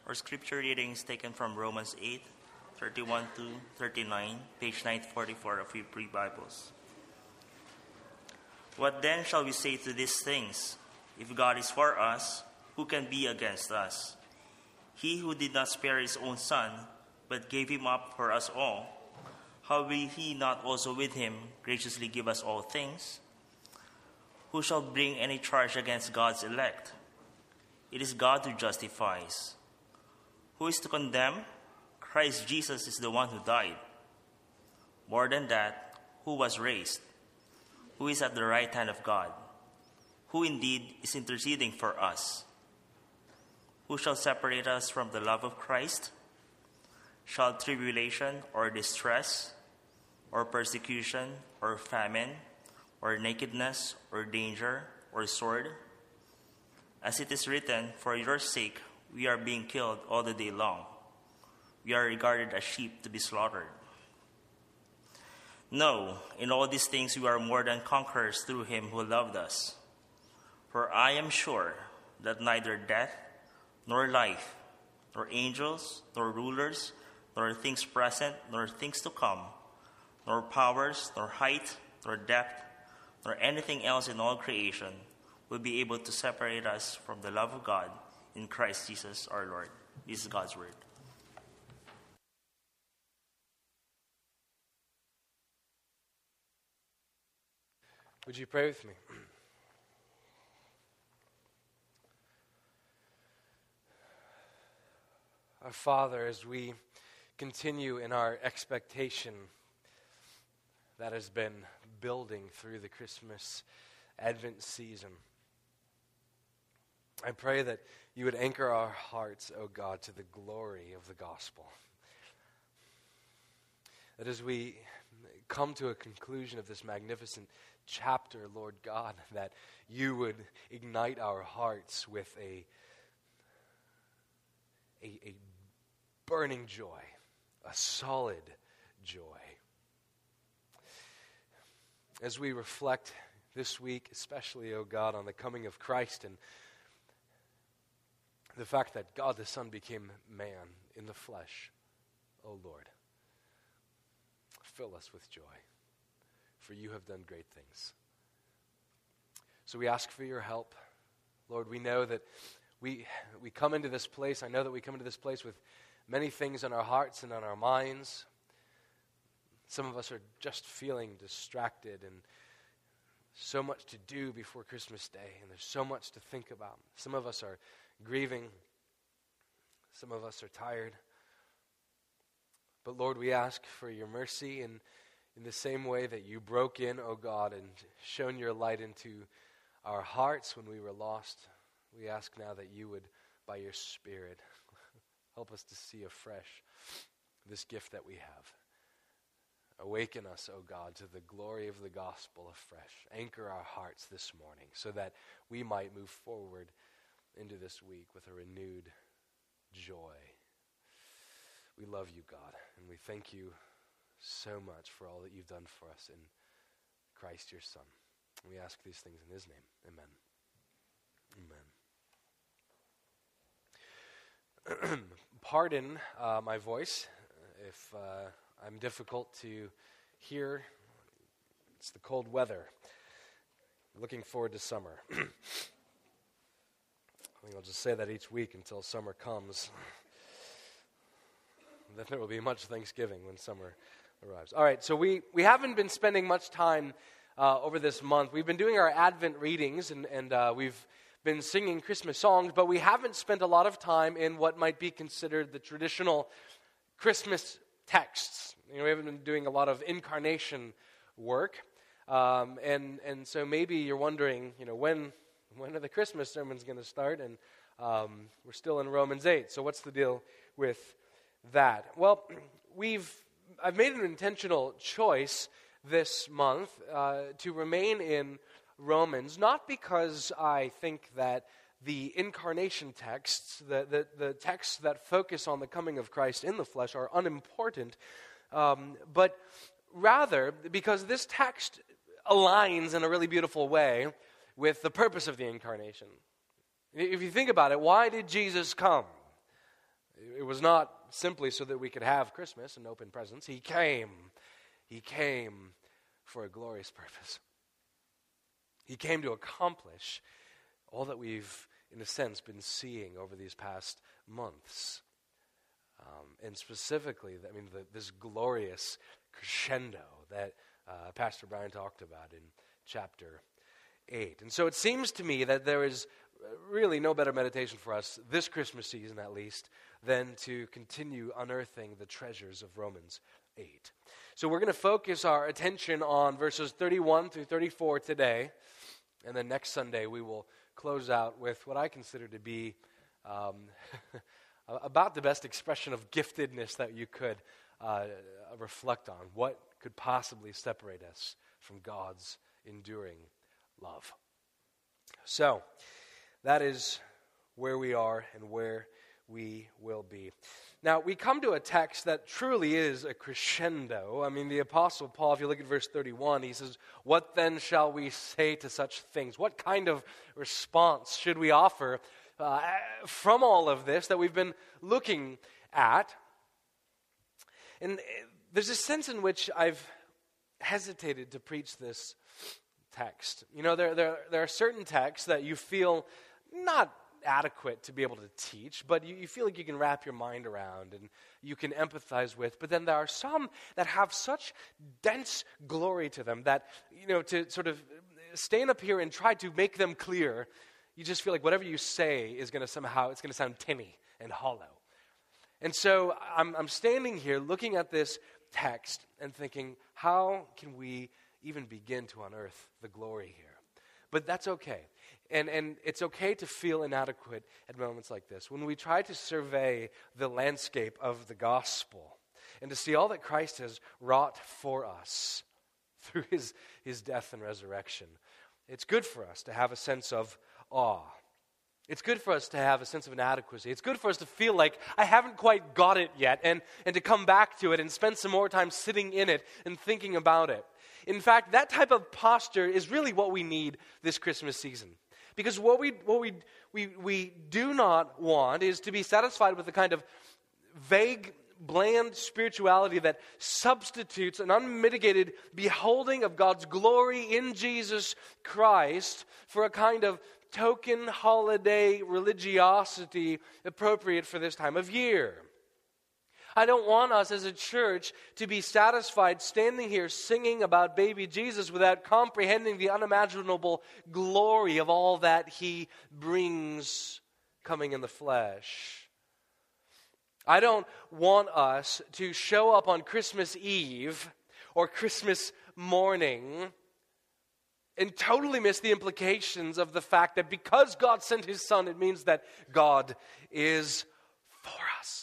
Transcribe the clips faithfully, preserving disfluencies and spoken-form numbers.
Our scripture reading is taken from Romans eight, thirty-one to thirty-nine, page nine forty-four of your free Bibles. What then shall we say to these things? If God is for us, who can be against us? He who did not spare his own son, but gave him up for us all, how will he not also with him graciously give us all things? Who shall bring any charge against God's elect? It is God who justifies. Who is to condemn? Christ Jesus is the one who died. More than that, who was raised, who is at the right hand of God, who indeed is interceding for us. Who shall separate us from the love of Christ? Shall tribulation or distress, or persecution, or famine, or nakedness, or danger, or sword? As it is written, for your sake we are being killed all the day long. We are regarded as sheep to be slaughtered. No, in all these things we are more than conquerors through him who loved us. For I am sure that neither death, nor life, nor angels, nor rulers, nor things present, nor things to come, nor powers, nor height, nor depth, nor anything else in all creation will be able to separate us from the love of God in Christ Jesus our Lord. This is God's word. Would you pray with me? Our Father, as we continue in our expectation that has been building through the Christmas Advent season, I pray that you would anchor our hearts, O God, to the glory of the gospel. That as we come to a conclusion of this magnificent chapter, Lord God, that you would ignite our hearts with a, a, a burning joy, a solid joy. As we reflect this week, especially, O God, on the coming of Christ and the fact that God the Son became man in the flesh, O Lord, fill us with joy, for you have done great things. So we ask for your help. Lord, we know that we we come into this place, I know that we come into this place with many things on our hearts and on our minds. Some of us are just feeling distracted and so much to do before Christmas Day, and there's so much to think about. Some of us are grieving. Some of us are tired. But Lord, we ask for your mercy, and in the same way that you broke in, O God, and shone your light into our hearts when we were lost, we ask now that you would, by your Spirit, help us to see afresh this gift that we have. Awaken us, O God, to the glory of the gospel afresh. Anchor our hearts this morning so that we might move forward into this week with a renewed joy. We love you, God, and we thank you so much for all that you've done for us in Christ your Son. We ask these things in his name. Amen. Amen. Pardon uh, my voice if uh, I'm difficult to hear. It's the cold weather. Looking forward to summer. I think I'll just say that each week until summer comes. Then there will be much Thanksgiving when summer arrives. All right, so we, we haven't been spending much time uh, over this month. We've been doing our Advent readings, and, and uh, we've been singing Christmas songs, but we haven't spent a lot of time in what might be considered the traditional Christmas texts. You know, we haven't been doing a lot of incarnation work, um, and and so maybe you're wondering, you know, when when are the Christmas sermons going to start? And um, we're still in Romans eight. So what's the deal with that? Well, we've I've made an intentional choice this month uh, to remain in Romans, not because I think that the incarnation texts, the, the, the texts that focus on the coming of Christ in the flesh, are unimportant, um, but rather because this text aligns in a really beautiful way with the purpose of the incarnation. If you think about it, why did Jesus come? It was not simply so that we could have Christmas and open presents. He came. He came for a glorious purpose. He came to accomplish all that we've, in a sense, been seeing over these past months. Um, and specifically, I mean, the, this glorious crescendo that uh, Pastor Brian talked about in chapter eight. And so it seems to me that there is really no better meditation for us this Christmas season, at least, than to continue unearthing the treasures of Romans eight. So we're going to focus our attention on verses thirty-one through thirty-four today, and then next Sunday we will close out with what I consider to be um, about the best expression of giftedness that you could uh, reflect on. What could possibly separate us from God's enduring love? So, that is where we are and where we will be. Now, we come to a text that truly is a crescendo. I mean, the Apostle Paul, if you look at verse thirty-one, he says, "What then shall we say to such things?" What kind of response should we offer uh, from all of this that we've been looking at? And there's a sense in which I've hesitated to preach this text. You know, there, there, there are certain texts that you feel not adequate to be able to teach, but you, you feel like you can wrap your mind around and you can empathize with. But then there are some that have such dense glory to them that, you know, to sort of stand up here and try to make them clear, you just feel like whatever you say is going to somehow, it's going to sound tinny and hollow. And so I'm, I'm standing here looking at this text and thinking, how can we even begin to unearth the glory here? But that's okay. And and it's okay to feel inadequate at moments like this. When we try to survey the landscape of the gospel and to see all that Christ has wrought for us through his, his death and resurrection, it's good for us to have a sense of awe. It's good for us to have a sense of inadequacy. It's good for us to feel like I haven't quite got it yet, and, and to come back to it and spend some more time sitting in it and thinking about it. In fact, that type of posture is really what we need this Christmas season. Because what we what we we we do not want is to be satisfied with the kind of vague, bland spirituality that substitutes an unmitigated beholding of God's glory in Jesus Christ for a kind of token holiday religiosity appropriate for this time of year. I don't want us as a church to be satisfied standing here singing about baby Jesus without comprehending the unimaginable glory of all that he brings coming in the flesh. I don't want us to show up on Christmas Eve or Christmas morning and totally miss the implications of the fact that because God sent his Son, it means that God is for us.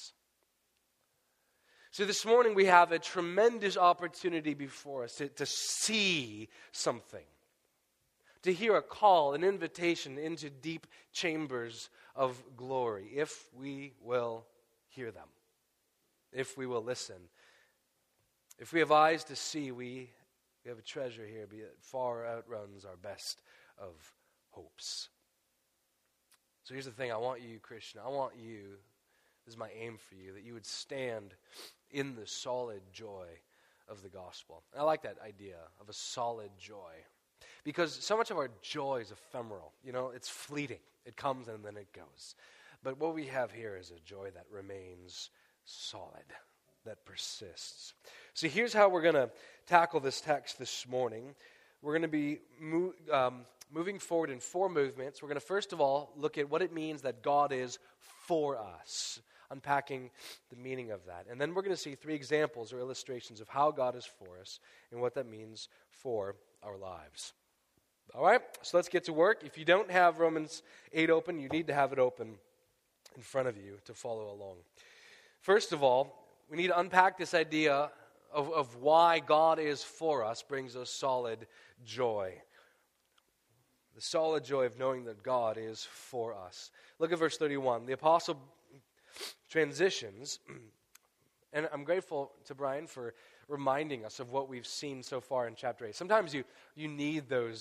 So this morning we have a tremendous opportunity before us to, to see something, to hear a call, an invitation into deep chambers of glory, if we will hear them, if we will listen. If we have eyes to see, we, we have a treasure here that far outruns our best of hopes. So here's the thing, I want you, Christian, I want you, this is my aim for you, that you would stand in the solid joy of the gospel. And I like that idea of a solid joy, because so much of our joy is ephemeral. You know, it's fleeting. It comes and then it goes. But what we have here is a joy that remains solid, that persists. So here's how we're going to tackle this text this morning. We're going to be mo- um, moving forward in four movements. We're going to first of all look at what it means that God is for us, unpacking the meaning of that. And then we're going to see three examples or illustrations of how God is for us and what that means for our lives. All right, so let's get to work. If you don't have Romans eight open, you need to have it open in front of you to follow along. First of all, we need to unpack this idea of, of why God is for us brings us solid joy. The solid joy of knowing that God is for us. Look at verse thirty-one. The apostle transitions, and I'm grateful to Brian for reminding us of what we've seen so far in chapter eight. Sometimes you, you need those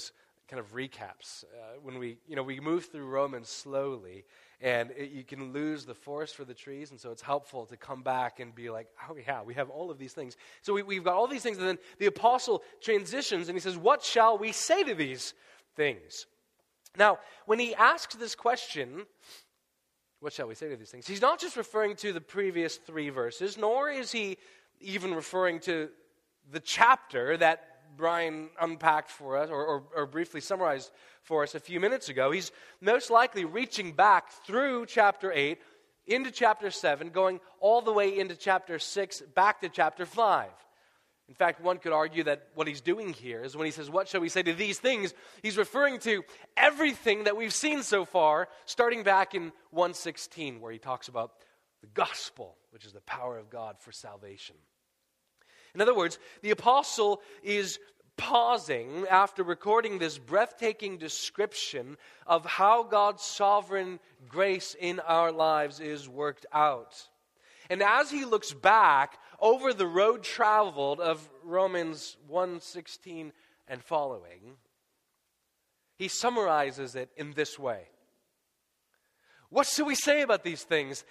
kind of recaps. Uh, when we, you know, we move through Romans slowly, and it, you can lose the forest for the trees, and so it's helpful to come back and be like, oh yeah, we have all of these things. So we, we've got all these things, and then the apostle transitions, and he says, what shall we say to these things? Now, when he asks this question, what shall we say to these things? He's not just referring to the previous three verses, nor is he even referring to the chapter that Brian unpacked for us, or, or, or briefly summarized for us a few minutes ago. He's most likely reaching back through chapter eight, into chapter seven, going all the way into chapter six, back to chapter five. In fact, one could argue that what he's doing here is when he says, what shall we say to these things, he's referring to everything that we've seen so far, starting back in one sixteen, where he talks about the gospel, which is the power of God for salvation. In other words, the apostle is pausing after recording this breathtaking description of how God's sovereign grace in our lives is worked out. And as he looks back over the road traveled of Romans one sixteen and following, he summarizes it in this way. What shall we say about these things?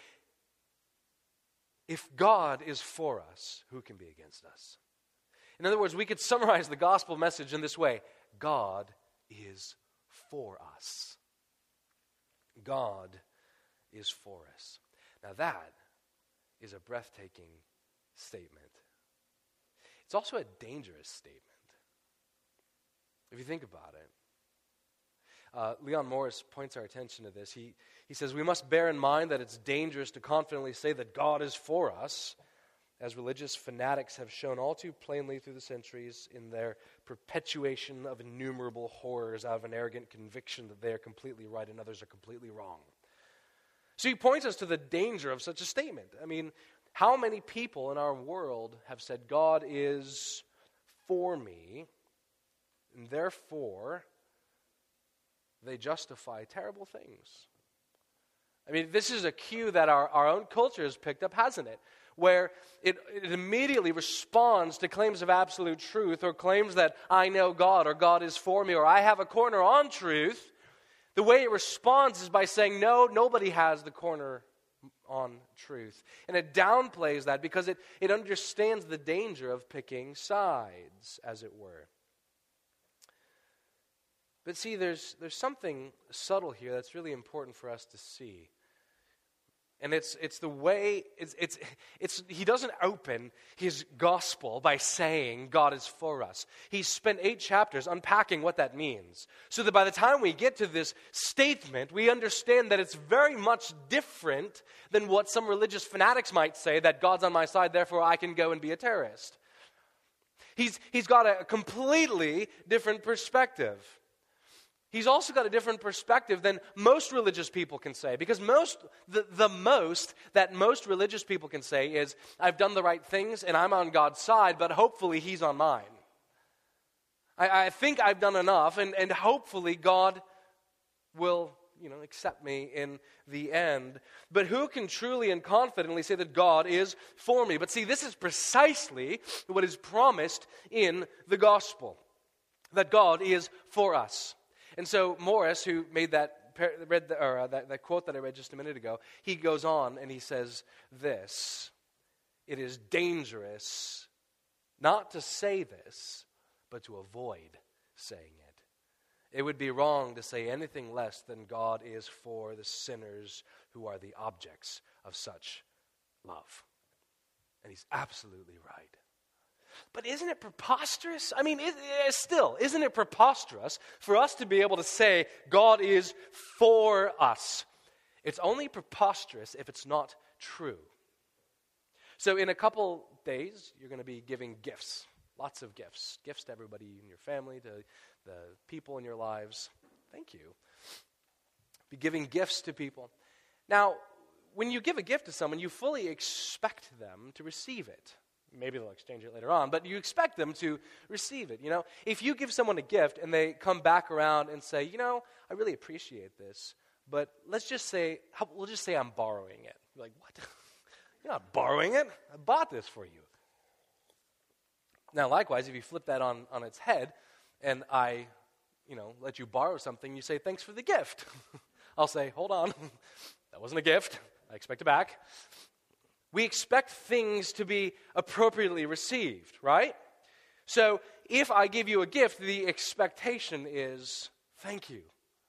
If God is for us, who can be against us? In other words, we could summarize the gospel message in this way. God is for us. God is for us. Now that is a breathtaking statement. It's also a dangerous statement, if you think about it. Uh, Leon Morris points our attention to this. He, he says, we must bear in mind that it's dangerous to confidently say that God is for us, as religious fanatics have shown all too plainly through the centuries in their perpetuation of innumerable horrors out of an arrogant conviction that they are completely right and others are completely wrong. So he points us to the danger of such a statement. I mean, how many people in our world have said, God is for me, and therefore they justify terrible things? I mean, this is a cue that our, our own culture has picked up, hasn't it? Where it, it immediately responds to claims of absolute truth, or claims that I know God, or God is for me, or I have a corner on truth. The way it responds is by saying, no, nobody has the corner on truth. And it downplays that because it, it understands the danger of picking sides, as it were. But see, there's there's something subtle here that's really important for us to see. And it's it's the way, it's it's it's he doesn't open his gospel by saying God is for us. He's spent eight chapters unpacking what that means. So that by the time we get to this statement, we understand that it's very much different than what some religious fanatics might say, that God's on my side, therefore I can go and be a terrorist. He's he's got a completely different perspective. He's also got a different perspective than most religious people can say. Because most, the, the most that most religious people can say is, I've done the right things and I'm on God's side, but hopefully He's on mine. I, I think I've done enough, and, and hopefully God will, you know, accept me in the end. But who can truly and confidently say that God is for me? But see, this is precisely what is promised in the gospel, that God is for us. And so Morris, who made that read the, or, uh, that, that quote that I read just a minute ago, he goes on and he says this: it is dangerous not to say this, but to avoid saying it. It would be wrong to say anything less than God is for the sinners who are the objects of such love. And he's absolutely right. But isn't it preposterous? I mean, it, it, still, isn't it preposterous for us to be able to say God is for us? It's only preposterous if it's not true. So in a couple days, you're going to be giving gifts, lots of gifts, gifts to everybody in your family, to the people in your lives. Thank you. Be giving gifts to people. Now, when you give a gift to someone, you fully expect them to receive it. Maybe they'll exchange it later on, but you expect them to receive it. You know, if you give someone a gift and they come back around and say, you know, I really appreciate this, but let's just say, we'll just say I'm borrowing it. You're like, what? You're not borrowing it. I bought this for you. Now, likewise, if you flip that on, on its head and I you know, let you borrow something, you say, thanks for the gift. I'll say, hold on, that wasn't a gift. I expect it back. We expect things to be appropriately received, right? So if I give you a gift, the expectation is, thank you,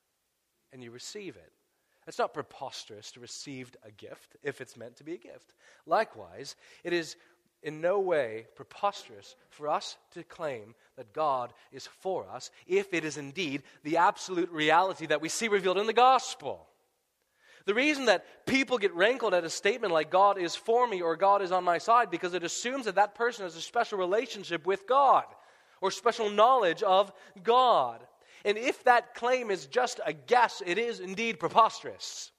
and you receive it. It's not preposterous to receive a gift if it's meant to be a gift. Likewise, it is in no way preposterous for us to claim that God is for us if it is indeed the absolute reality that we see revealed in the gospel. The reason that people get rankled at a statement like God is for me or God is on my side because it assumes that that person has a special relationship with God or special knowledge of God. And if that claim is just a guess, it is indeed preposterous.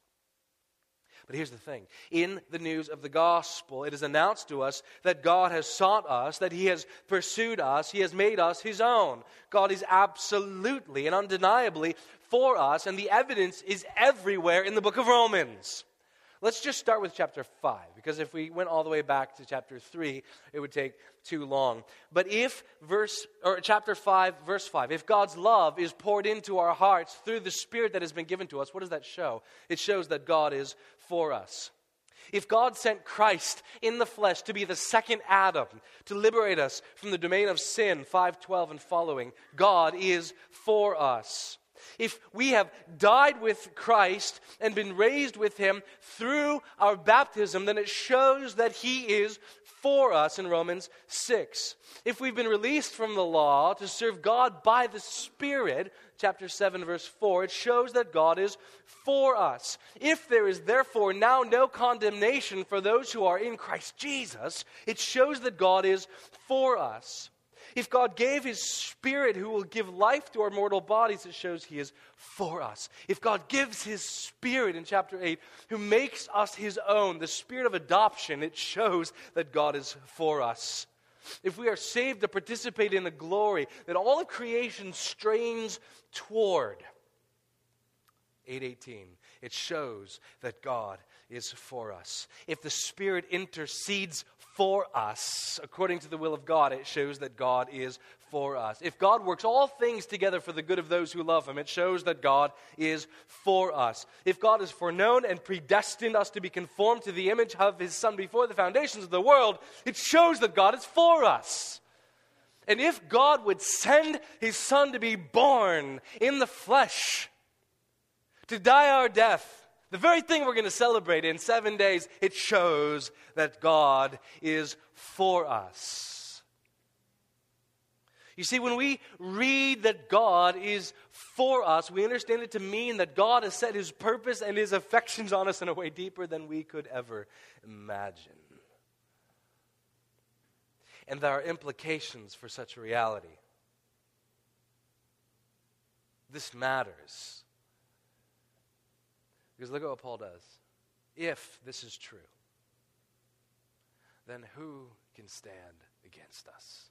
But here's the thing. In the news of the gospel, it is announced to us that God has sought us, that He has pursued us, He has made us His own. God is absolutely and undeniably for us, and the evidence is everywhere in the book of Romans. Let's just start with chapter five, because if we went all the way back to chapter three, it would take too long. But if verse or chapter five, verse five, if God's love is poured into our hearts through the Spirit that has been given to us, what does that show? It shows that God is for us. If God sent Christ in the flesh to be the second Adam, to liberate us from the domain of sin, five twelve and following, God is for us. If we have died with Christ and been raised with Him through our baptism, then it shows that He is for us in Romans six. If we've been released from the law to serve God by the Spirit, chapter seven, verse four, it shows that God is for us. If there is therefore now no condemnation for those who are in Christ Jesus, it shows that God is for us. If God gave His Spirit who will give life to our mortal bodies, it shows He is for us. If God gives His Spirit in chapter eight, who makes us His own, the Spirit of adoption, it shows that God is for us. If we are saved to participate in the glory that all of creation strains toward, eight eighteen, it shows that God is for us. If the Spirit intercedes for us, according to the will of God, it shows that God is for us. If God works all things together for the good of those who love Him, it shows that God is for us. If God has foreknown and predestined us to be conformed to the image of His Son before the foundations of the world, it shows that God is for us. And if God would send His Son to be born in the flesh, to die our death, the very thing we're going to celebrate in seven days, it shows that God is for us. You see, when we read that God is for us, we understand it to mean that God has set His purpose and His affections on us in a way deeper than we could ever imagine. And there are implications for such a reality. This matters. Because look at what Paul does. If this is true, then who can stand against us?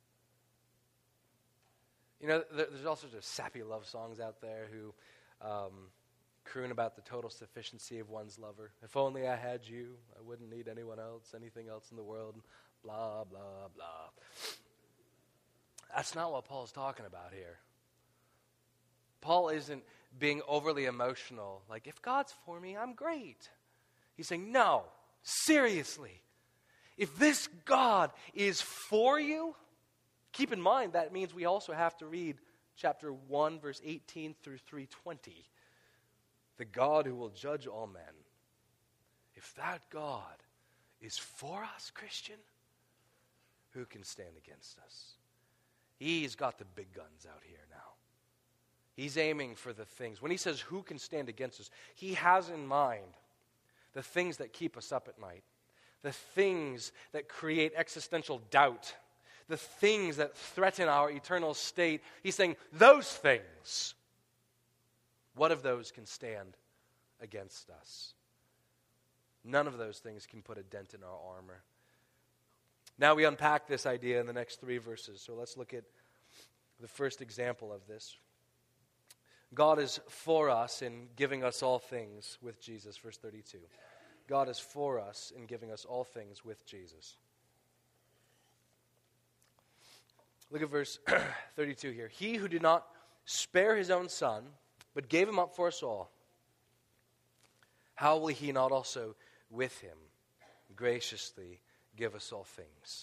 You know, there's all sorts of sappy love songs out there who um, croon about the total sufficiency of one's lover. If only I had you, I wouldn't need anyone else, anything else in the world, blah, blah, blah. That's not what Paul's talking about here. Paul isn't being overly emotional, like, if God's for me, I'm great. He's saying, no, seriously, if this God is for you, keep in mind that means we also have to read chapter one, verse eighteen through three twenty. The God who will judge all men. If that God is for us, Christian, who can stand against us? He's got the big guns out here now. He's aiming for the things. When he says, who can stand against us, he has in mind the things that keep us up at night, the things that create existential doubt, the things that threaten our eternal state. He's saying, those things, what of those can stand against us? None of those things can put a dent in our armor. Now we unpack this idea in the next three verses. So let's look at the first example of this. God is for us in giving us all things with Jesus, verse thirty-two. God is for us in giving us all things with Jesus. Look at verse thirty-two here. He who did not spare his own son, but gave him up for us all, how will he not also with him graciously give us all things?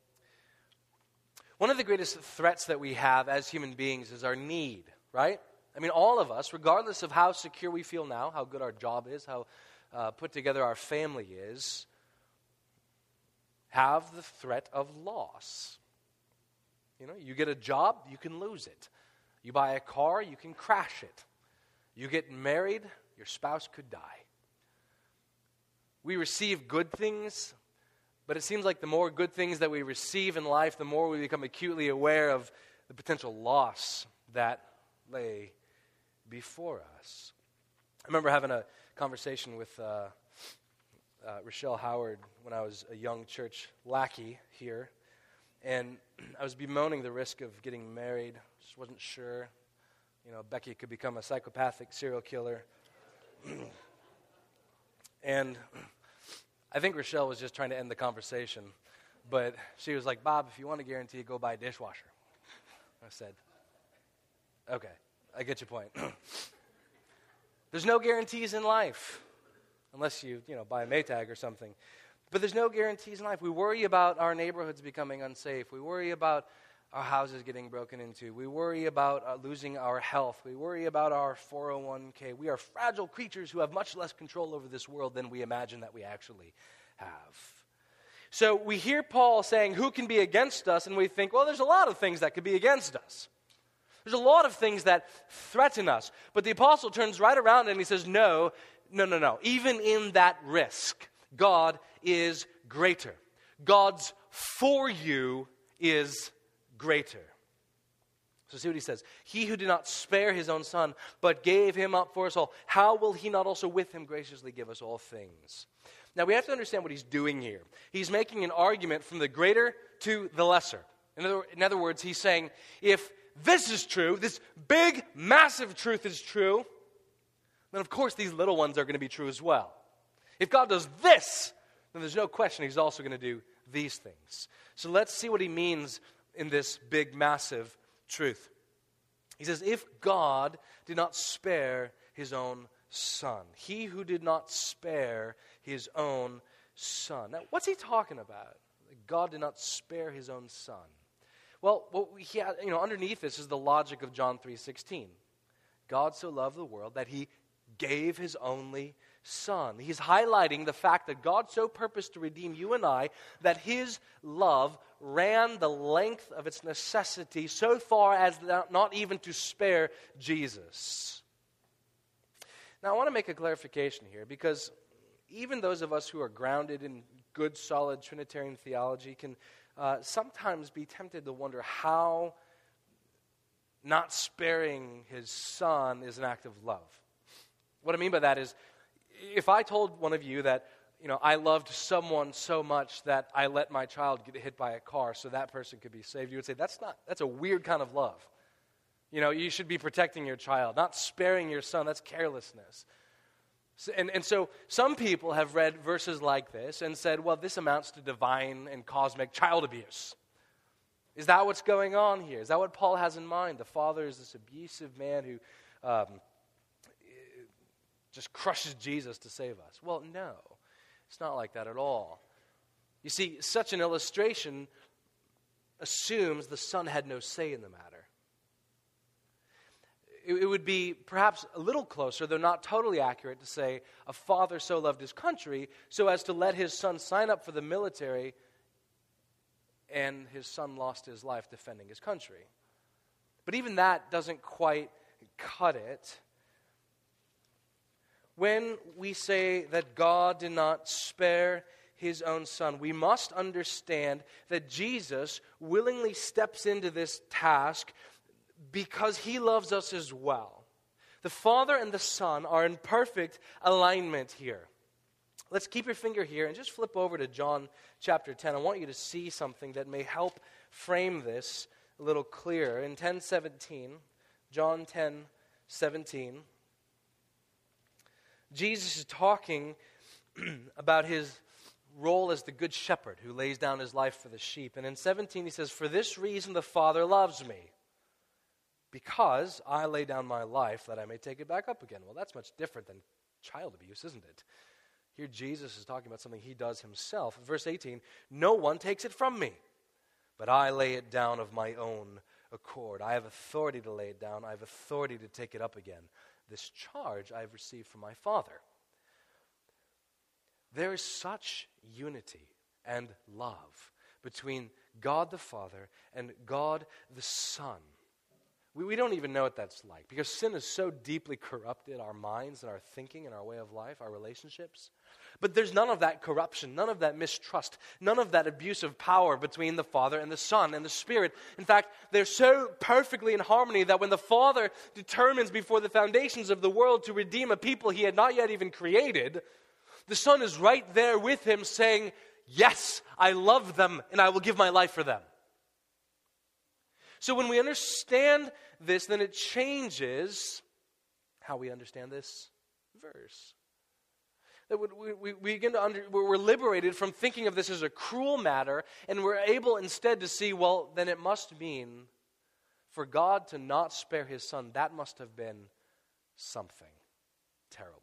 One of the greatest threats that we have as human beings is our need, right? I mean, all of us, regardless of how secure we feel now, how good our job is, how uh, put together our family is, have the threat of loss. You know, you get a job, you can lose it. You buy a car, you can crash it. You get married, your spouse could die. We receive good things, but it seems like the more good things that we receive in life, the more we become acutely aware of the potential loss that lay before us. I remember having a conversation with uh, uh, Rochelle Howard when I was a young church lackey here, and I was bemoaning the risk of getting married. Just wasn't sure. You know, Becky could become a psychopathic serial killer. And I think Rochelle was just trying to end the conversation, but she was like, Bob, if you want a guarantee, go buy a dishwasher. I said, okay, I get your point. There's no guarantees in life, unless you, you know, buy a Maytag or something. But there's no guarantees in life. We worry about our neighborhoods becoming unsafe. We worry about our houses getting broken into. We worry about uh, losing our health. We worry about our four oh one k. We are fragile creatures who have much less control over this world than we imagine that we actually have. So we hear Paul saying, who can be against us? And we think, well, there's a lot of things that could be against us. There's a lot of things that threaten us. But the apostle turns right around and he says, no, no, no, no. Even in that risk, God is greater. God's for you is greater. So see what he says. He who did not spare his own son, but gave him up for us all, how will he not also with him graciously give us all things? Now we have to understand what he's doing here. He's making an argument from the greater to the lesser. In other, in other words, he's saying, if this is true, this big, massive truth is true, then of course these little ones are going to be true as well. If God does this, then there's no question he's also going to do these things. So let's see what he means in this big, massive truth. He says, if God did not spare his own son, he who did not spare his own son. Now, what's he talking about? God did not spare his own son. Well, what we, you know, underneath this is the logic of John three sixteen. God so loved the world that he gave his only son. He's highlighting the fact that God so purposed to redeem you and I that his love ran the length of its necessity so far as not even to spare Jesus. Now, I want to make a clarification here because even those of us who are grounded in good, solid Trinitarian theology can uh, sometimes be tempted to wonder how not sparing his son is an act of love. What I mean by that is, if I told one of you that, you know, I loved someone so much that I let my child get hit by a car so that person could be saved, you would say, that's not, that's a weird kind of love. You know, you should be protecting your child, not sparing your son. That's carelessness. So, and, and so some people have read verses like this and said, well, this amounts to divine and cosmic child abuse. Is that what's going on here? Is that what Paul has in mind? The father is this abusive man who um, just crushes Jesus to save us. Well, no, it's not like that at all. You see, such an illustration assumes the son had no say in the matter. It, it would be perhaps a little closer, though not totally accurate, to say a father so loved his country so as to let his son sign up for the military and his son lost his life defending his country. But even that doesn't quite cut it. When we say that God did not spare his own son, we must understand that Jesus willingly steps into this task because he loves us as well. The Father and the Son are in perfect alignment here. Let's keep your finger here and just flip over to John chapter ten. I want you to see something that may help frame this a little clearer. In ten seventeen, John ten seventeen, Jesus is talking about his role as the good shepherd who lays down his life for the sheep. And in seventeen he says, "For this reason the Father loves me." because I lay down my life that I may take it back up again. Well, that's much different than child abuse, isn't it? Here Jesus is talking about something he does himself. Verse eighteen, no one takes it from me, but I lay it down of my own accord. I have authority to lay it down. I have authority to take it up again. This charge I have received from my Father. There is such unity and love between God the Father and God the Son. We, we don't even know what that's like because sin has so deeply corrupted our minds and our thinking and our way of life, our relationships. But there's none of that corruption, none of that mistrust, none of that abuse of power between the Father and the Son and the Spirit. In fact, they're so perfectly in harmony that when the Father determines before the foundations of the world to redeem a people he had not yet even created, the Son is right there with him saying, yes, I love them and I will give my life for them. So when we understand this, then it changes how we understand this verse. That we, we, we begin to under, we're liberated from thinking of this as a cruel matter, and we're able instead to see, well, then it must mean for God to not spare his Son, that must have been something terrible.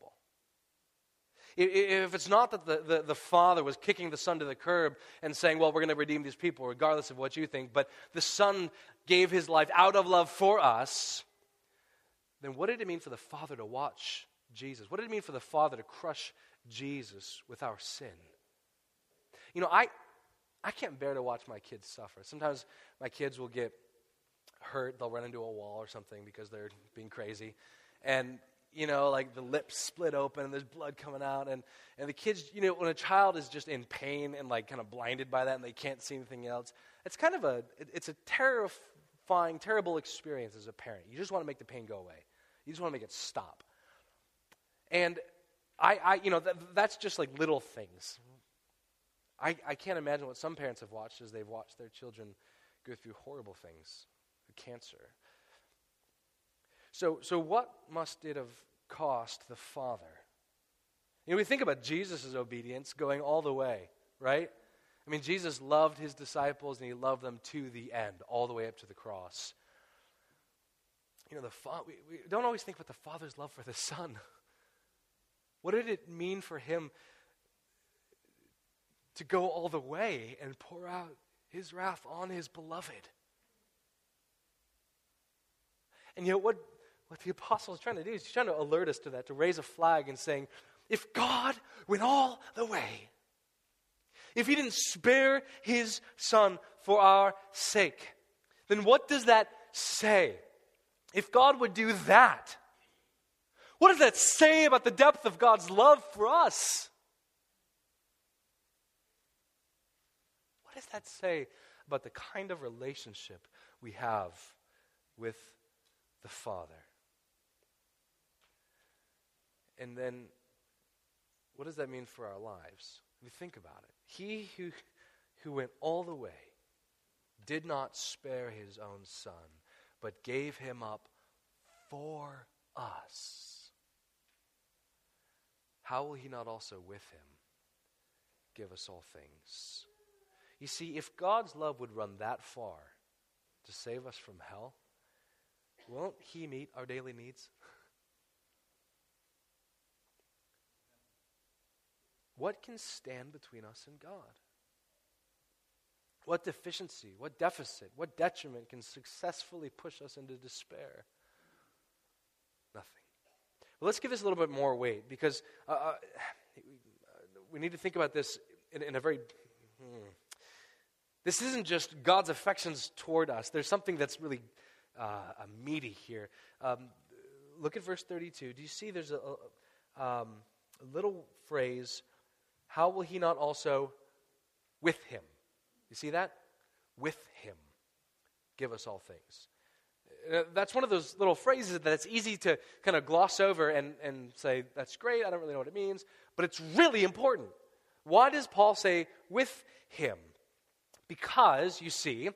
If it's not that the, the, the Father was kicking the Son to the curb and saying, well, we're going to redeem these people regardless of what you think, but the Son gave his life out of love for us, then what did it mean for the Father to watch Jesus? What did it mean for the Father to crush Jesus with our sin? You know, I I can't bear to watch my kids suffer. Sometimes my kids will get hurt. They'll run into a wall or something because they're being crazy. And you know, like the lips split open and there's blood coming out. And, and the kids, you know, when a child is just in pain and like kind of blinded by that and they can't see anything else, it's kind of a, it, it's a terrifying, terrible experience as a parent. You just want to make the pain go away. You just want to make it stop. And I, I you know, th- that's just like little things. I, I can't imagine what some parents have watched as they've watched their children go through horrible things, cancer. So, so what must it have cost the Father? You know, we think about Jesus' obedience going all the way, right? I mean, Jesus loved his disciples and he loved them to the end, all the way up to the cross. You know, the fa- we, we don't always think about the Father's love for the Son. What did it mean for him to go all the way and pour out his wrath on his beloved? And yet what What the apostle is trying to do is he's trying to alert us to that, to raise a flag and saying, if God went all the way, if he didn't spare his Son for our sake, then what does that say? If God would do that, what does that say about the depth of God's love for us? What does that say about the kind of relationship we have with the Father? And then, what does that mean for our lives? I mean, think about it. He who, who went all the way did not spare his own Son, but gave him up for us. How will he not also with him give us all things? You see, if God's love would run that far to save us from hell, won't he meet our daily needs? What can stand between us and God? What deficiency, what deficit, what detriment can successfully push us into despair? Nothing. Well, let's give this a little bit more weight because uh, we need to think about this in, in a very... Hmm, this isn't just God's affections toward us. There's something that's really uh, meaty here. Um, look at verse thirty-two. Do you see there's a, a, um, a little phrase, how will he not also with him? You see that? With him give us all things. Uh, that's one of those little phrases that it's easy to kind of gloss over and, and say, that's great, I don't really know what it means, but it's really important. Why does Paul say with him? Because, you see,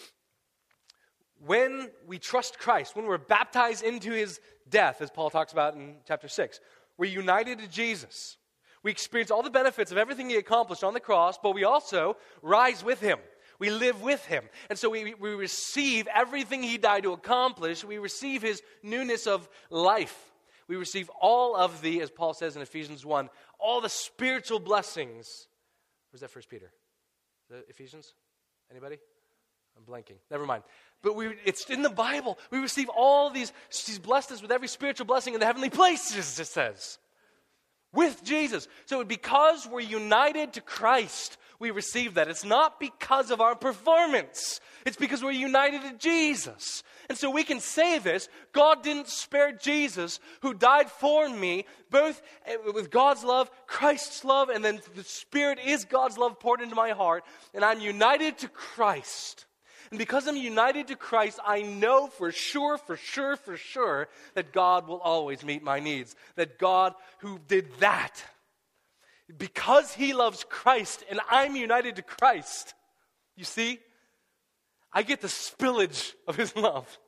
when we trust Christ, when we're baptized into his death, as Paul talks about in chapter six, we're united to Jesus. We experience all the benefits of everything he accomplished on the cross, but we also rise with him. We live with him. And so we, we receive everything he died to accomplish. We receive his newness of life. We receive all of the, as Paul says in Ephesians one, all the spiritual blessings. Where's that First Peter? Is that Ephesians? Anybody? I'm blanking. Never mind. But we, it's in the Bible. We receive all these, he's blessed us with every spiritual blessing in the heavenly places, it says. With Jesus. So because we're united to Christ, we receive that. It's not because of our performance. It's because we're united to Jesus. And so we can say this, God didn't spare Jesus, who died for me, both with God's love, Christ's love, and then the Spirit is God's love poured into my heart, and I'm united to Christ. And because I'm united to Christ, I know for sure, for sure, for sure, that God will always meet my needs. That God who did that, because he loves Christ and I'm united to Christ, you see, I get the spillage of his love.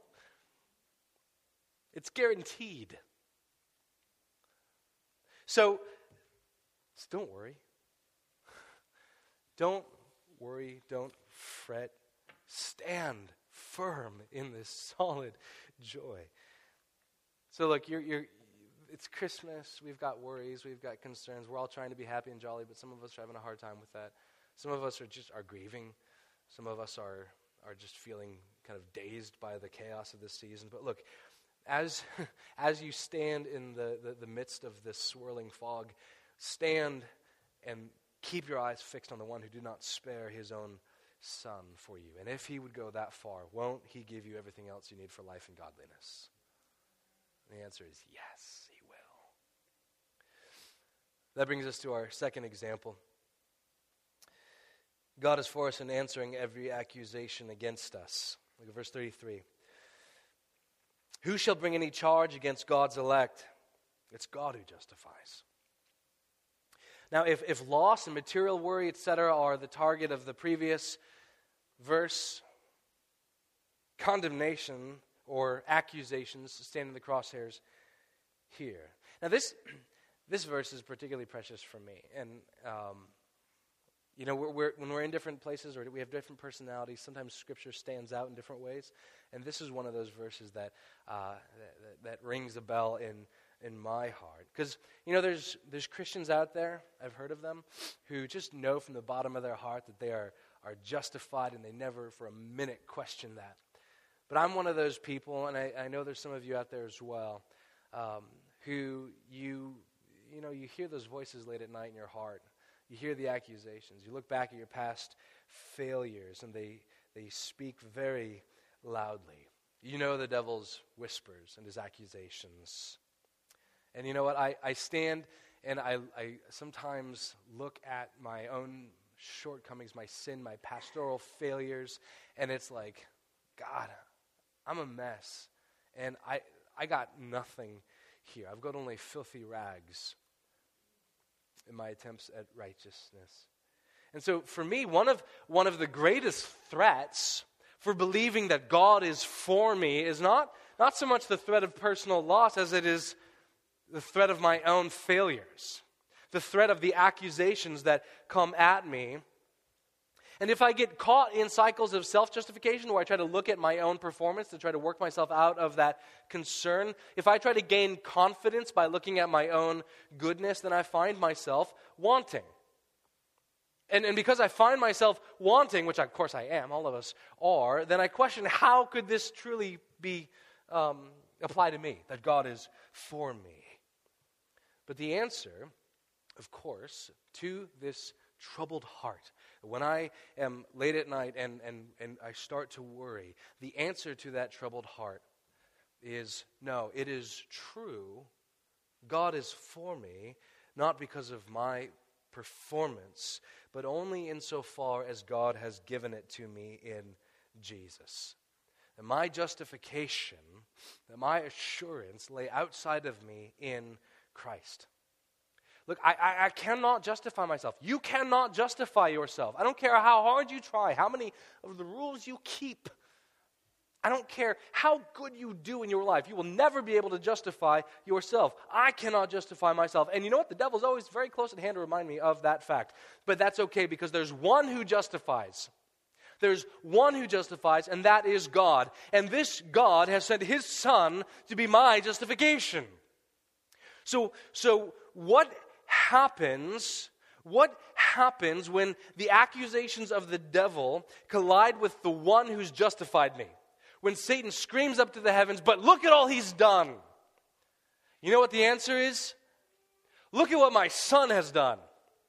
It's guaranteed. So, so don't worry. Don't worry, don't fret. Stand firm in this solid joy. So look, you're, you're, it's Christmas. We've got worries. We've got concerns. We're all trying to be happy and jolly, but some of us are having a hard time with that. Some of us are just are grieving. Some of us are are just feeling kind of dazed by the chaos of this season. But look, as as you stand in the, the, the midst of this swirling fog, stand and keep your eyes fixed on the one who did not spare his own Son for you. And if he would go that far, won't he give you everything else you need for life and godliness? And the answer is yes, he will. That brings us to our second example. God is for us in answering every accusation against us. Look at verse thirty-three. Who shall bring any charge against God's elect? It's God who justifies. Now, if, if loss and material worry, et cetera, are the target of the previous verse, condemnation or accusations stand in the crosshairs here. Now, this this verse is particularly precious for me. And, um, you know, we're, we're, when we're in different places or we have different personalities, sometimes Scripture stands out in different ways. And this is one of those verses that uh, that, that rings a bell in in my heart. Because, you know, there's there's Christians out there, I've heard of them, who just know from the bottom of their heart that they are, are justified and they never for a minute question that. But I'm one of those people, and I, I know there's some of you out there as well, um, who you, you know, you hear those voices late at night in your heart. You hear the accusations. You look back at your past failures, and they they speak very loudly. You know the devil's whispers and his accusations. And you know what? I, I stand and I, I sometimes look at my own shortcomings, my sin, my pastoral failures, and it's like, God, I'm a mess. And I I got nothing here. I've got only filthy rags in my attempts at righteousness. And so for me, one of one of the greatest threats for believing that God is for me is not, not so much the threat of personal loss as it is the threat of my own failures, the threat of the accusations that come at me. And if I get caught in cycles of self-justification where I try to look at my own performance to try to work myself out of that concern, if I try to gain confidence by looking at my own goodness, then I find myself wanting. And, and because I find myself wanting, which of course I am, all of us are, then I question, how could this truly be um, apply to me, that God is for me? But the answer, of course, to this troubled heart, when I am late at night and, and, and I start to worry, the answer to that troubled heart is, no, it is true. God is for me, not because of my performance, but only insofar as God has given it to me in Jesus. And my justification, and my assurance lay outside of me in Christ. Look, I, I, I cannot justify myself. You cannot justify yourself. I don't care how hard you try, how many of the rules you keep. I don't care how good you do in your life. You will never be able to justify yourself. I cannot justify myself. And you know what? The devil's always very close at hand to remind me of that fact. But that's okay because there's one who justifies. There's one who justifies, and that is God. And this God has sent his Son to be my justification. So, so what happens, what happens when the accusations of the devil collide with the one who's justified me? When Satan screams up to the heavens, but look at all he's done. You know what the answer is? Look at what my Son has done.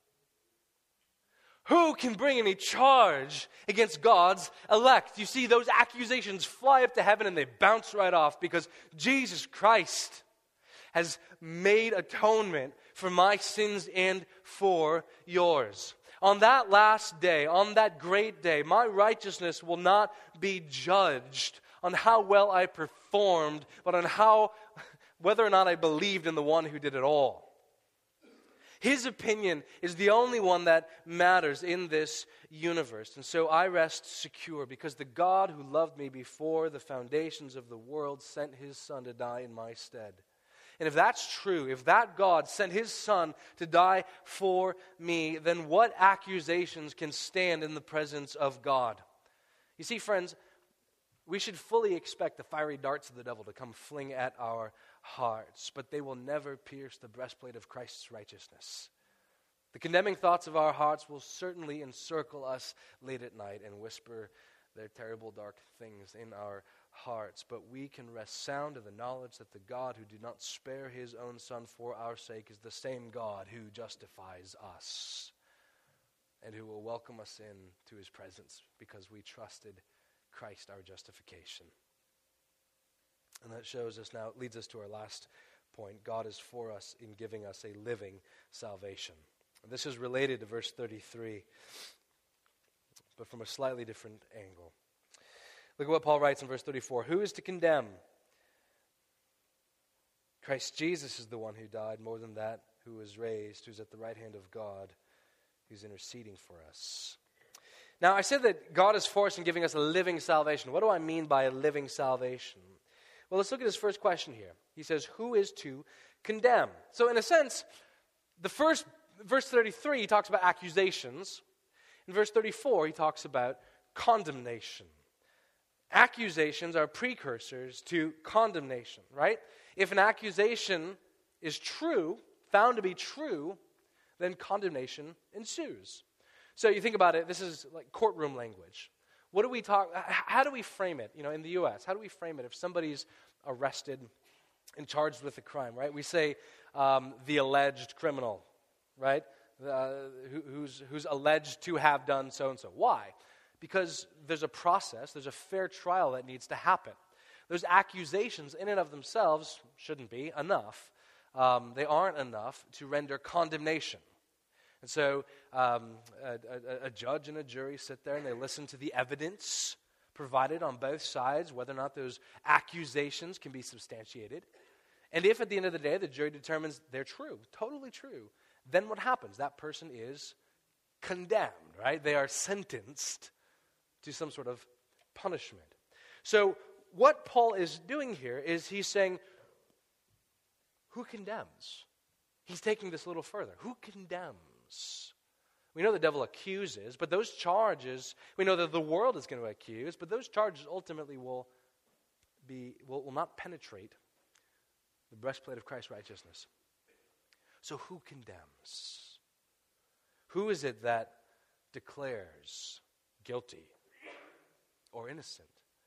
Who can bring any charge against God's elect? You see, those accusations fly up to heaven and they bounce right off because Jesus Christ has made atonement for my sins and for yours. On that last day, on that great day, my righteousness will not be judged on how well I performed, but on how, whether or not I believed in the one who did it all. His opinion is the only one that matters in this universe. And so I rest secure because the God who loved me before the foundations of the world sent his Son to die in my stead. And if that's true, if that God sent his Son to die for me, then what accusations can stand in the presence of God? You see, friends, we should fully expect the fiery darts of the devil to come fling at our hearts, but they will never pierce the breastplate of Christ's righteousness. The condemning thoughts of our hearts will certainly encircle us late at night and whisper their terrible dark things in our hearts, but we can rest sound in the knowledge that the God who did not spare his own Son for our sake is the same God who justifies us and who will welcome us in to his presence because we trusted Christ, our justification. And that shows us now, it leads us to our last point. God is for us in giving us a living salvation. And this is related to verse thirty-three, but from a slightly different angle. Look at what Paul writes in verse thirty-four. Who is to condemn? Christ Jesus is the one who died, more than that, who was raised, who's at the right hand of God, who's interceding for us. Now, I said that God is for us in giving us a living salvation. What do I mean by a living salvation? Well, let's look at his first question here. He says, who is to condemn? So in a sense, the first, verse thirty-three, he talks about accusations. In verse thirty-four, he talks about condemnation. Accusations are precursors to condemnation, right? If an accusation is true, found to be true, then condemnation ensues. So you think about it, this is like courtroom language. What do we talk, how do we frame it, you know, in the U S? How do we frame it if somebody's arrested and charged with a crime, right? We say um, the alleged criminal, right? Uh, who, who's, who's alleged to have done so-and-so. Why? Because there's a process, there's a fair trial that needs to happen. Those accusations in and of themselves shouldn't be enough. Um, they aren't enough to render condemnation. And so um, a, a, a judge and a jury sit there and they listen to the evidence provided on both sides, whether or not those accusations can be substantiated. And if at the end of the day the jury determines they're true, totally true, then what happens? That person is condemned, right? They are sentenced to some sort of punishment. So what Paul is doing here is he's saying, who condemns? He's taking this a little further. Who condemns? We know the devil accuses, but those charges, we know that the world is going to accuse, but those charges ultimately will be will, will not penetrate the breastplate of Christ's righteousness. So who condemns? Who is it that declares guilty or innocent?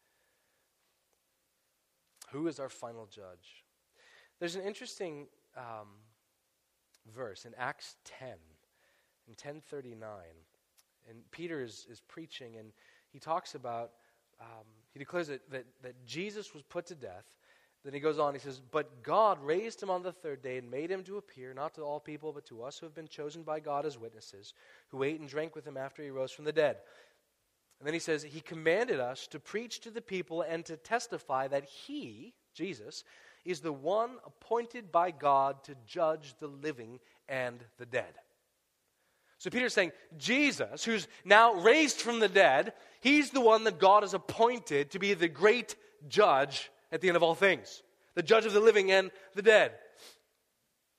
Who is our final judge? There's an interesting um, verse in Acts ten, in ten thirty-nine, and Peter is, is preaching, and he talks about, um, he declares that, that, that Jesus was put to death. Then he goes on, he says, but God raised him on the third day and made him to appear, not to all people, but to us who have been chosen by God as witnesses, who ate and drank with him after he rose from the dead. And then he says, he commanded us to preach to the people and to testify that he, Jesus, is the one appointed by God to judge the living and the dead. So Peter's saying, Jesus, who's now raised from the dead, he's the one that God has appointed to be the great judge at the end of all things. The judge of the living and the dead.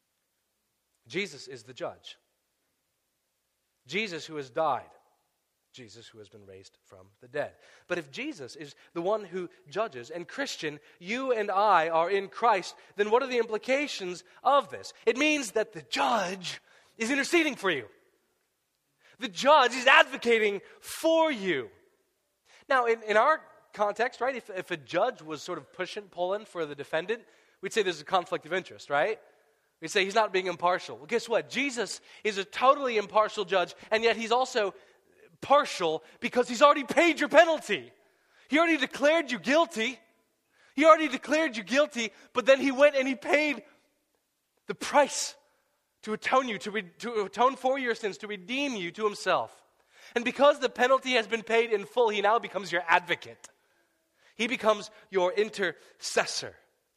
Jesus is the judge. Jesus who has died. Jesus who has been raised from the dead. But if Jesus is the one who judges, and Christian, you and I are in Christ, then what are the implications of this? It means that the judge is interceding for you. The judge is advocating for you. Now, in, in our context, right, if, if a judge was sort of pushing, pulling for the defendant, we'd say there's a conflict of interest, right? We'd say he's not being impartial. Well, guess what? Jesus is a totally impartial judge, and yet he's also partial because he's already paid your penalty. He already declared you guilty. He already declared you guilty, but then he went and he paid the price to atone you, to, re- to atone for your sins, to redeem you to himself. And because the penalty has been paid in full, he now becomes your advocate. He becomes your intercessor.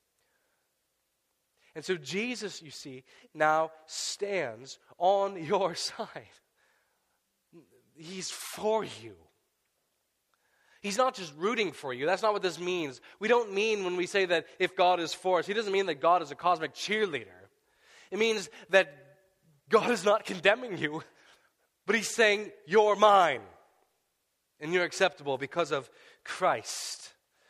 And so Jesus, you see, now stands on your side. He's for you. He's not just rooting for you. That's not what this means. We don't mean when we say that if God is for us, he doesn't mean that God is a cosmic cheerleader. It means that God is not condemning you, but he's saying, you're mine, and you're acceptable because of Christ.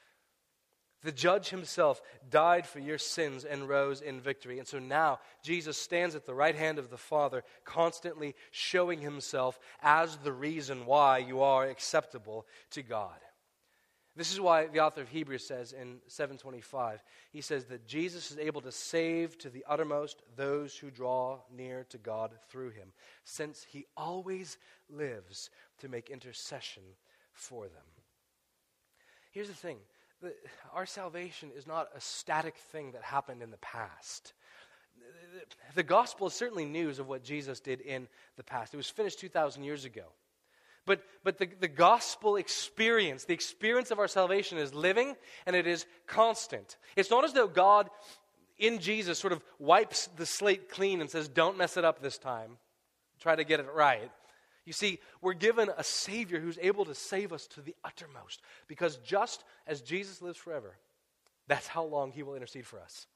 The judge himself died for your sins and rose in victory. And so now Jesus stands at the right hand of the Father, constantly showing himself as the reason why you are acceptable to God. This is why the author of Hebrews says in seven twenty-five, he says that Jesus is able to save to the uttermost those who draw near to God through him, since he always lives to make intercession for them. Here's the thing. The, our salvation is not a static thing that happened in the past. The, the gospel is certainly news of what Jesus did in the past. It was finished two thousand years ago. But, but the, the gospel experience, the experience of our salvation is living and it is constant. It's not as though God in Jesus sort of wipes the slate clean and says, don't mess it up this time. Try to get it right. You see, we're given a Savior who's able to save us to the uttermost. Because just as Jesus lives forever, that's how long he will intercede for us.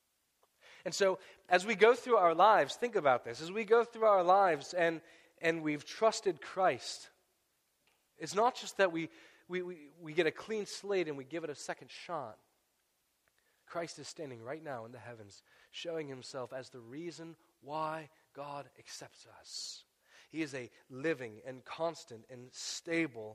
And so, as we go through our lives, think about this. As we go through our lives and, and we've trusted Christ, it's not just that we, we, we, we get a clean slate and we give it a second shot. Christ is standing right now in the heavens, showing himself as the reason why God accepts us. He is a living and constant and stable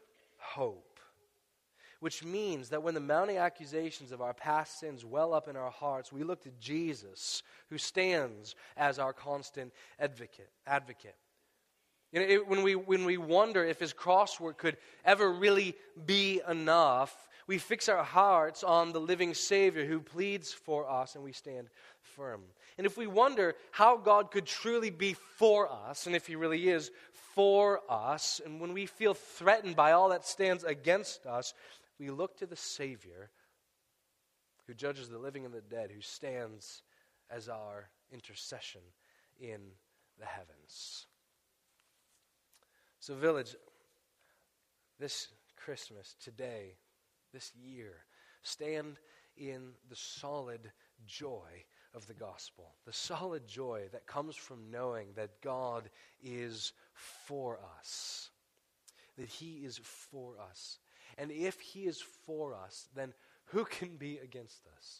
hope. Which means that when the mounting accusations of our past sins well up in our hearts, we look to Jesus, who stands as our constant advocate. advocate. You know, it, when we when we wonder if his cross work could ever really be enough, we fix our hearts on the living Savior who pleads for us, and we stand firm. And if we wonder how God could truly be for us, and if he really is for us, and when we feel threatened by all that stands against us, we look to the Savior who judges the living and the dead, who stands as our intercession in the heavens. So, Village, this Christmas, today, this year, stand in the solid joy of the gospel. The solid joy that comes from knowing that God is for us. That he is for us. And if he is for us, then who can be against us?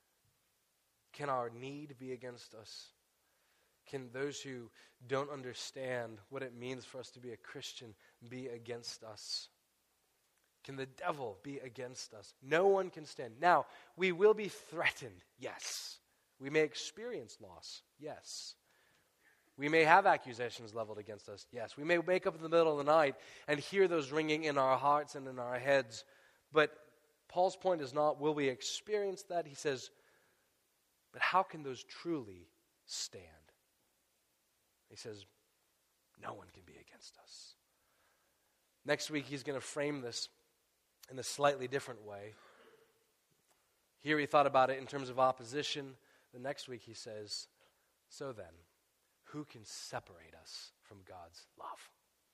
Can our need be against us? Can those who don't understand what it means for us to be a Christian be against us? Can the devil be against us? No one can stand. Now, we will be threatened, yes. We may experience loss, yes. We may have accusations leveled against us, yes. We may wake up in the middle of the night and hear those ringing in our hearts and in our heads. But Paul's point is not, will we experience that? He says, but how can those truly stand? He says, no one can be against us. Next week, he's going to frame this in a slightly different way. Here he thought about it in terms of opposition. The next week he says, so then, who can separate us from God's love?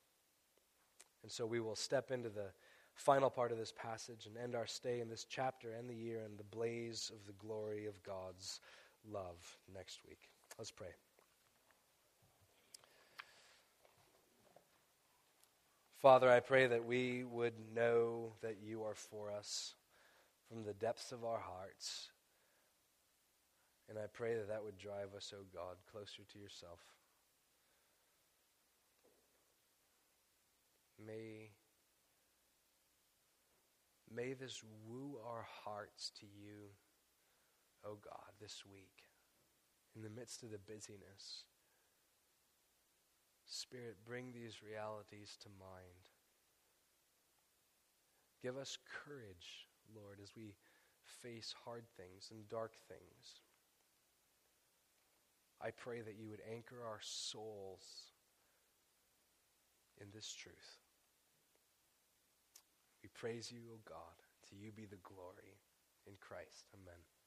And so we will step into the final part of this passage and end our stay in this chapter and the year in the blaze of the glory of God's love next week. Let's pray. Father, I pray that we would know that you are for us from the depths of our hearts. And I pray that that would drive us, oh God, closer to yourself. May, may this woo our hearts to you, oh God, this week, in the midst of the busyness. Spirit, bring these realities to mind. Give us courage, Lord, as we face hard things and dark things. I pray that you would anchor our souls in this truth. We praise you, O God. To you be the glory. In Christ. Amen.